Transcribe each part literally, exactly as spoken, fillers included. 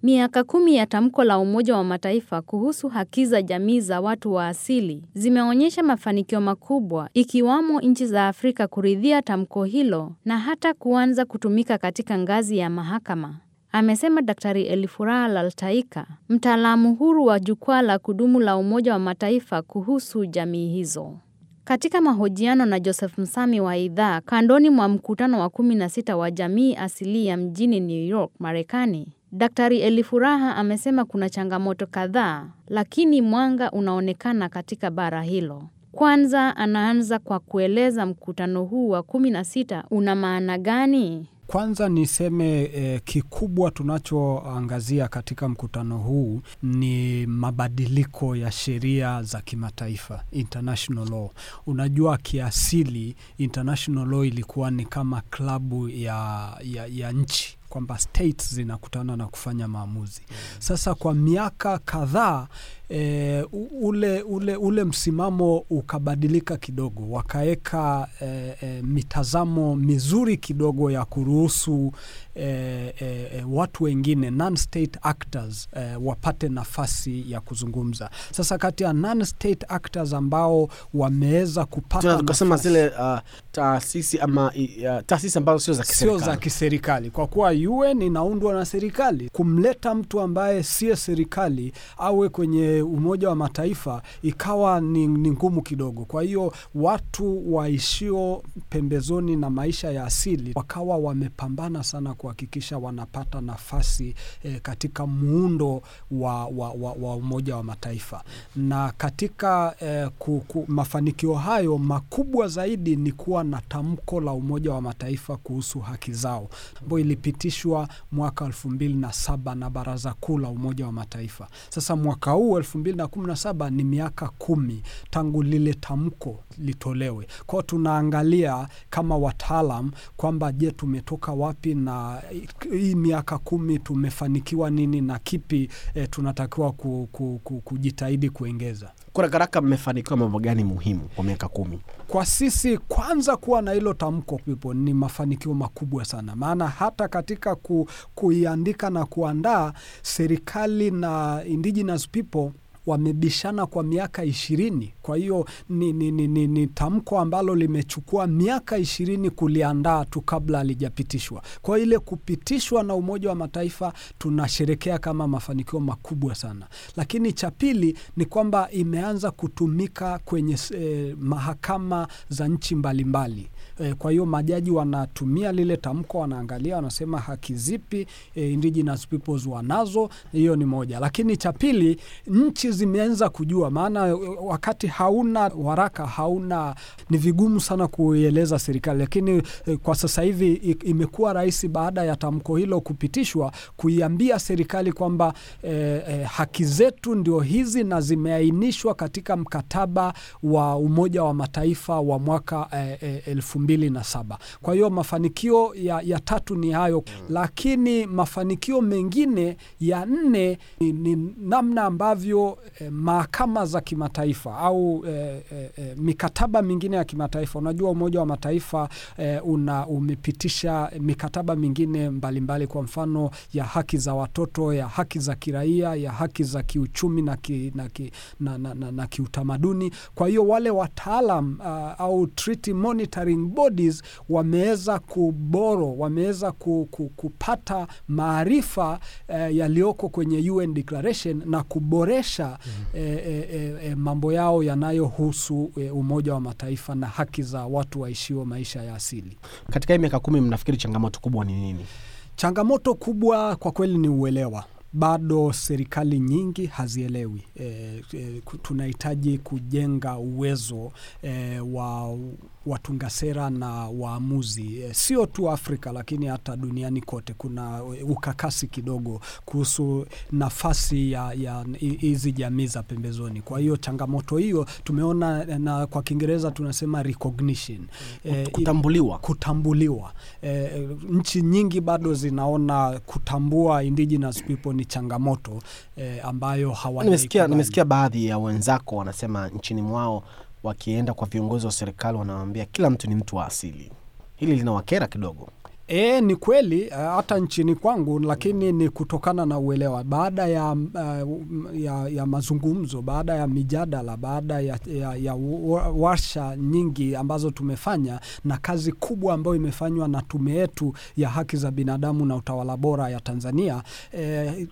Miaka kumi ya tamko la Umoja wa Mataifa kuhusu haki za jamii za watu wa asili zimeonyesha mafanikio makubwa, ikiwamo nchi za Afrika kuridhia tamko hilo na hata kuanza kutumika katika ngazi ya mahakama. Amesema Daktari Elifuraha Laltaika, mtaalamu huru wa jukwaa la kudumu la Umoja wa Mataifa kuhusu jamii hizo. Katika mahojiano na Joseph Msami wa idhaa kandoni mwa mkutano wa kumi na sita wa jamii asilia mjini New York, Marekani, Daktari Elifuraha amesema kuna changamoto kadhaa, lakini mwanga unaonekana katika bara hilo. Kwanza anaanza kwa kueleza mkutano huu wa kumi na sita una maana gani? Kwanza niseme eh, kikubwa tunachoangazia katika mkutano huu ni mabadiliko ya sheria za kimataifa, international law. Unajua kiasili international law ilikuwa ni kama klabu ya, ya, ya nchi, kwamba states zinakutana na kufanya maamuzi. Sasa kwa miaka kadhaa e, ule, ule, ule msimamo ukabadilika kidogo. Wakaeka e, e, mitazamo mizuri kidogo ya kuruhusu e, e, watu wengine, non-state actors, e, wapate nafasi ya kuzungumza. Sasa kati ya non-state actors ambao wameweza kupata tukasema zile uh, taasisi ama uh, taasisi ambazo sio za kiserikali. Sio za kiserikali. Kwa kuwa U N inaundwa na serikali, kumleta mtu ambaye si serikali awe kwenye Umoja wa Mataifa ikawa ni, ni ngumu kidogo. Kwa hiyo watu waishio pembezoni na maisha ya asili wakawa wamepambana sana kuhakikisha wanapata nafasi eh, katika muundo wa, wa, wa, wa Umoja wa Mataifa. Na katika eh, ku, ku, mafanikio hayo makubwa zaidi ni kuwa na tamko la Umoja wa Mataifa kuhusu haki zao, ambayo ilipitishwa mwaka elfu mbili na saba na Baraza Kuu la Umoja wa Mataifa. Sasa mwaka huu elfu mbili na kumi na saba ni miaka kumi tangu lile tamko litolewe. Kwa tunaangalia kama wataalam kwamba je, tumetoka wapi na hii miaka kumi tumefanikiwa nini na kipi eh, tunatakiwa ku, ku, ku, kujitahidi kuongeza. Kwa haraka mmefanikiwa mambo gani muhimu kwa miaka kumi? Kwa sisi kwanza kuwa na hilo tamko people ni mafanikio makubwa sana. Maana hata katika ku, kuiandika na kuandaa, serikali na indigenous people wamebishana kwa miaka ishirini. Kwa hiyo ni, ni, ni, ni, ni tamko ambalo limechukua miaka ishirini kuliandaa tu kabla halijapitishwa. Kwa ile kupitishwa na Umoja wa Mataifa tunasherekea kama mafanikio makubwa sana. Lakini cha pili ni kwamba imeanza kutumika kwenye eh, mahakama za nchi mbalimbali. Eh, kwa hiyo majaji wanatumia lile tamko, wanaangalia, wanasema haki zipi eh, indigenous peoples wanazo. Hiyo ni moja. Lakini cha pili, nchi zimeanza kujua, maana wakati hauna waraka, hauna, ni vigumu sana kueleza serikali. Lakini eh, kwa sasa hivi imekuwa rahisi baada ya tamko hilo kupitishwa kuiambia serikali kwamba eh, eh, haki zetu ndio hizi na zimeainishwa katika mkataba wa Umoja wa Mataifa wa mwaka eh, eh, elfu mbili na saba. Kwa hiyo mafanikio ya, ya tatu ni hayo. Lakini mafanikio mengine ya nne ni, ni namna ambavyo eh, mahakama za kimataifa au eh, eh, mikataba mingine ya kimataifa. Unajua Umoja wa Mataifa eh, una umepitisha mikataba mingine mbalimbali mbali, kwa mfano ya haki za watoto, ya haki za kiraia, ya haki za kiuchumi na ki, na, ki, na, na, na, na kiutamaduni. Kwa hiyo wale wataalam uh, au treaty monitoring bodies wameweza kuboro, wameweza ku, ku, kupata maarifa uh, yalioko kwenye U N Declaration na kuboresha mm-hmm. e, e, e, mambo yao yanayohusu e, Umoja wa Mataifa na haki za watu waishio maisha ya asili. Katika hii miaka kumi mnafikiri changamoto kubwa ni nini? Changamoto kubwa kwa kweli ni uelewa. Bado serikali nyingi hazielewi. E, e, tunahitaji kujenga uwezo e, wa watunga sera na waamuzi. E, sio tu Afrika lakini hata duniani kote kuna ukakasi kidogo kuhusu nafasi ya ya hizi jamii za pembezoni. Kwa hiyo changamoto hiyo tumeona, na kwa Kiingereza tunasema recognition. E, kutambuliwa. Kutambuliwa. E, nchi nyingi bado zinaona kutambua indigenous people ni changamoto eh, ambayo hawana. Nimesikia nimesikia baadhi ya wenzako wanasema nchini mwao wakienda kwa viongozi wa serikali wanawaambia kila mtu ni mtu wa asili. Hili linawakera kidogo. E, ni kweli hata nchini kwangu, lakini ni kutokana na uelewa. Baada ya, uh, ya, ya mazungumzo, baada ya mijadala, baada ya, ya, ya warsha nyingi ambazo tumefanya na kazi kubwa ambayo imefanywa na tume yetu ya haki za binadamu na utawala bora ya Tanzania, eh,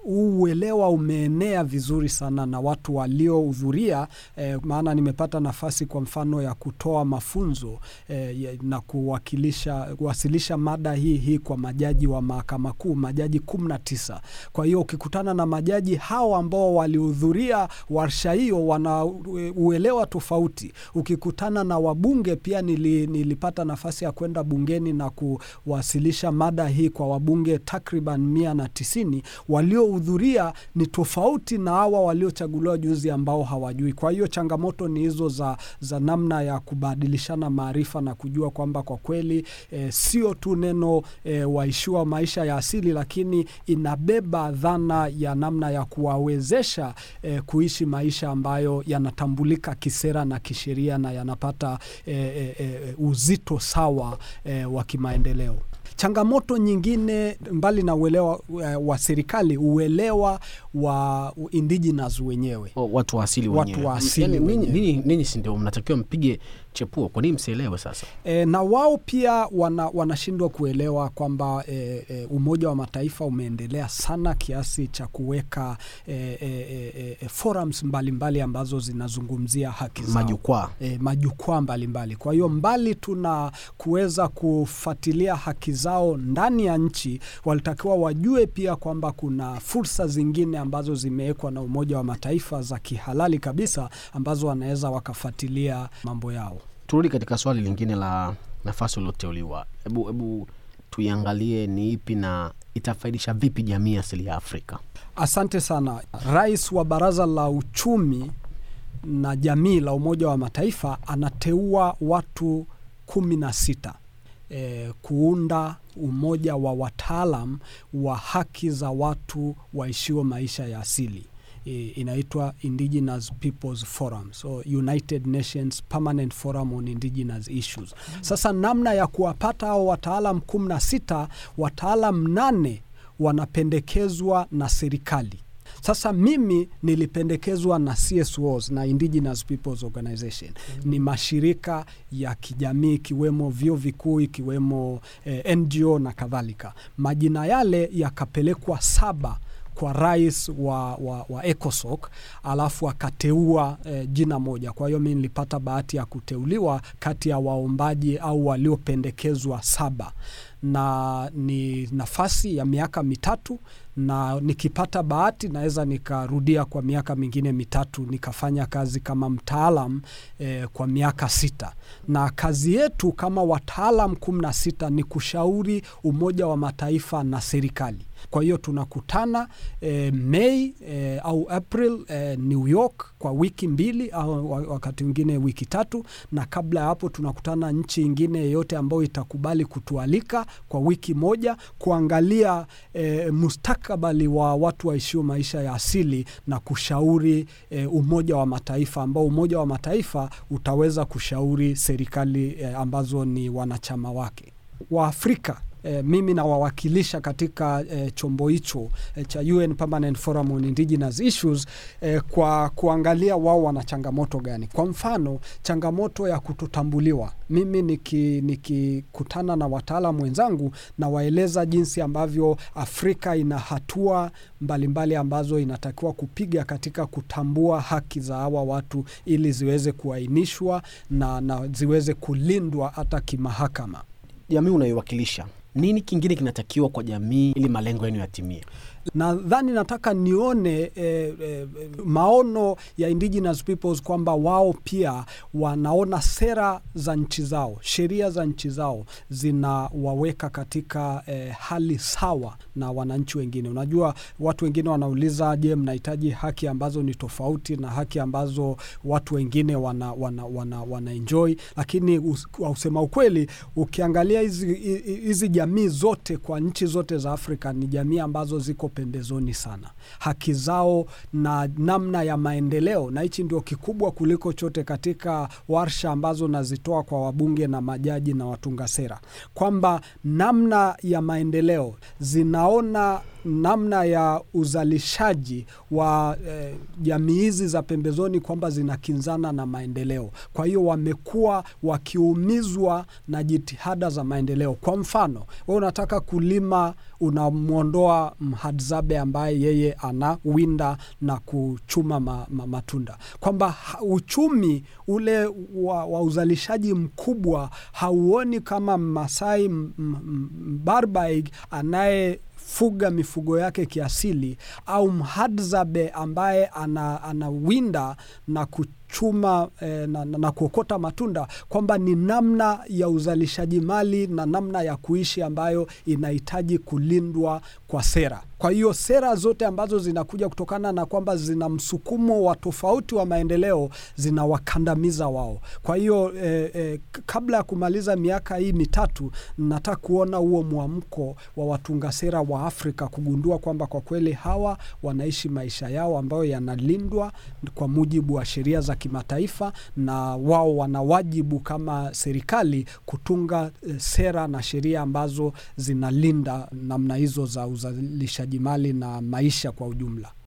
uelewa umeenea vizuri sana na watu waliohudhuria. Eh, maana nimepata nafasi kwa mfano ya kutoa mafunzo eh, na kuwakilisha kuwasilisha mada hii hii kwa majaji wa mahakama kuu, majaji kumi na tisa. Kwa hiyo ukikutana na majaji hao ambao walihudhuria warsha hiyo, wana uelewa tofauti. Ukikutana na wabunge pia, nili, nilipata nafasi ya kwenda bungeni na kuwasilisha mada hii kwa wabunge takriban mia na tisini. Waliohudhuria ni tofauti na hawa waliochaguliwa juzi ambao hawajui. Kwa hiyo changamoto ni hizo za, za namna ya kubadilishana maarifa na kujua kwamba kwa kweli eh, sio tu neno e, waishiwa maisha ya asili, lakini inabeba dhana ya namna ya kuwawezesha e, kuishi maisha ambayo yanatambulika kisera na kisheria na yanapata e, e, e, uzito sawa e, wa kimaendeleo. Changamoto nyingine mbali na uelewa uh, wa serikali, uelewa wa indigenous wenyewe. O, watu wa asili wenyewe. Watu wa asili yani, wenyewe. Nini, nini si ndio mnatakiwa mpige chepuo? Kwa nini msielewe sasa? E, na wao pia wana, wanashindwa kuelewa kwamba e, e, Umoja wa Mataifa umeendelea sana kiasi cha kuweka e, e, e, forums mbalimbali mbali ambazo zinazungumzia haki zao. Majukwaa. E, majukwaa mbalimbali. Kwa hiyo mbali tuna kuweza kufuatilia haki zao ndani ya nchi, walitakiwa wajue pia kwamba kuna fursa zingine ambazo zimewekwa na Umoja wa Mataifa za kihalali kabisa ambazo wanaweza wakafuatilia mambo yao. Turudi katika swali lingine la nafasi ulioteuliwa. Hebu hebu tuiangalie ni ipi na itafaidisha vipi jamii asili ya Afrika. Asante sana. Rais wa Baraza la Uchumi na Jamii la Umoja wa Mataifa anateua watu kumi na sita e, kuunda umoja wa wataalam wa haki za watu waishio maisha ya asili. E, inaitwa Indigenous Peoples Forum, so United Nations Permanent Forum on Indigenous Issues. Sasa namna ya kuwapata hao wataalam kumi na sita, wataalam nane wanapendekezwa na serikali. Sasa mimi nilipendekezwa na C S Os na Indigenous Peoples Organization. Mm-hmm. Ni mashirika ya kijamii ikiwemo vyuo vikuu, ikiwemo eh, N G O na kadhalika. Majina yale yakapelekwa saba kwa rais wa, wa, wa ECOSOC, alafu akateua eh, jina moja. Kwa hiyo mimi nilipata bahati ya kuteuliwa kati ya waombaji au waliopendekezwa saba, na ni nafasi ya miaka mitatu, na nikipata bahati naweza nikarudia kwa miaka mingine mitatu nikafanya kazi kama mtaalam eh, kwa miaka sita. Na kazi yetu kama wataalam kumi na sita ni kushauri Umoja wa Mataifa na serikali. Kwa hiyo tunakutana eh, Mei eh, au April eh, New York kwa wiki mbili au wakati mwingine wiki tatu, na kabla ya hapo tunakutana nchi nyingine yote ambayo itakubali kutualika kwa wiki moja kuangalia eh, mustakabali wa watu waishio maisha ya asili na kushauri eh, Umoja wa Mataifa, ambao Umoja wa Mataifa utaweza kushauri serikali eh, ambazo ni wanachama wake. Wa Afrika E, mimi na wawakilisha katika e, chombo hicho e, cha U N Permanent Forum on Indigenous Issues e, kwa kuangalia wao wana changamoto gani. Kwa mfano, changamoto ya kutotambuliwa. Mimi nikikutana niki na wataalamu wenzangu na waeleza jinsi ambavyo Afrika ina hatua mbalimbali ambazo inatakiwa kupiga katika kutambua haki za hawa watu ili ziweze kuainishwa na, na ziweze kulindwa hata kimahakama. Jamii unayowakilisha, nini kingine kinatakiwa kwa jamii ili malengo yenu yatimie? Nadhani nataka nione eh, eh, maono ya Indigenous Peoples kwamba wao pia wanaona sera za nchi zao, sheria za nchi zao zinawaweka katika eh, hali sawa na wananchi wengine. Unajua watu wengine wanauliza, je, mnahitaji haki ambazo ni tofauti na haki ambazo watu wengine wana, wana, wana, wana enjoy? Lakini us, usema ukweli, ukiangalia hizi hizi jamii zote kwa nchi zote za Afrika ni jamii ambazo ziko pembezoni sana. Haki zao na namna ya maendeleo, na hichi ndio kikubwa kuliko chote katika warsha ambazo nazitoa kwa wabunge na majaji na watunga sera, kwamba namna ya maendeleo zinaona namna ya uzalishaji wa eh, jamii hizi za pembezoni kwamba zinakinzana na maendeleo. Kwa hiyo wamekuwa wakiumizwa na jitihada za maendeleo. Kwa mfano, wewe unataka kulima, unamuondoa mhadzabe ambaye yeye anawinda na kuchuma ma, ma, matunda. Kwamba uchumi ule wa, wa uzalishaji mkubwa hauoni kama Masai Mbarbaig anaye fuga mifugo yake kiasili, au mhadzabe ambaye ana, anawinda na kuchuma eh, na, na, na kuokota matunda, kwamba ni namna ya uzalishaji mali na namna ya kuishi ambayo inahitaji kulindwa kwa sera. Kwa hiyo sera zote ambazo zinakuja kutokana na kwamba zina msukumo wa tofauti wa maendeleo zinawakandamiza wao. Kwa hiyo eh, eh, kabla ya kumaliza miaka hii mitatu, nataka kuona huo muamko wa watunga sera wa Afrika kugundua kwamba kwa kweli hawa wanaishi maisha yao ambayo yanalindwa kwa mujibu wa sheria za kimataifa, na wao wana wajibu kama serikali kutunga eh, sera na sheria ambazo zinalinda namna hizo za uzalishaji mali na maisha kwa ujumla.